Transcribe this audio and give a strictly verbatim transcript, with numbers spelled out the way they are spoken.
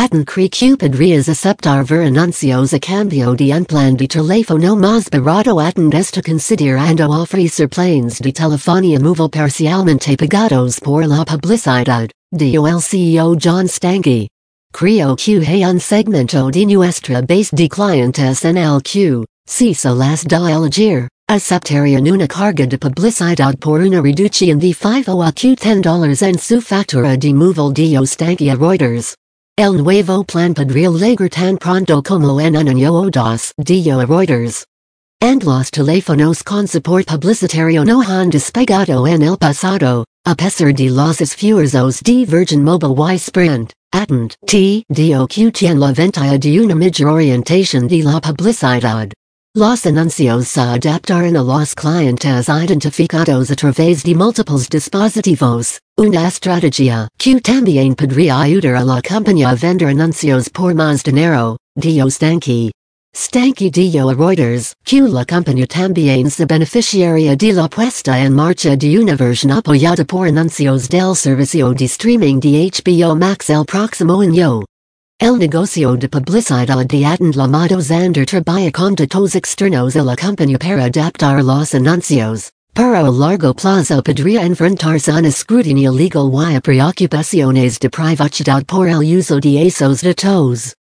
Aten cri cupidrias aceptar ver anuncios a cambio de un plan de teléfono más barato aten esta considerando ofrecer planes de telefonía móvil parcialmente pagados por la publicidad, dijo el C E O John Stankey. Creo que hay un segmento de nuestra base de clientes en el que, si se las da elegir, aceptarían una carga de publicidad por una reducción de cinco a diez dólares en su factura de móvil, dijo Stankey a Reuters. El nuevo plan podría llegar tan pronto como en un año o dos, dijo a Reuters. And los teléfonos con support publicitario no han despegado en el pasado, a pesar de los esfuerzos de Virgin Mobile y Sprint. Atent, T, dijo que tiene la ventaja de una mayor orientación de la publicidad. Los anuncios se adaptaron a los clientes identificados a través de múltiples dispositivos, una estrategia que también podría ayudar a la compañía a vender anuncios por más dinero, dijo Stankey. Stankey dijo a Reuters que la compañía también se beneficiaría de la puesta en marcha de una versión apoyada por anuncios del servicio de streaming de H B O Max el próximo año. El negocio de publicidad de Aten llamado Xandr trabaja con datos externos a la compañía para adaptar los anuncios, pero a largo plazo podría enfrentarse a un escrutinio legal y a preocupaciones de privacidad por el uso de esos datos.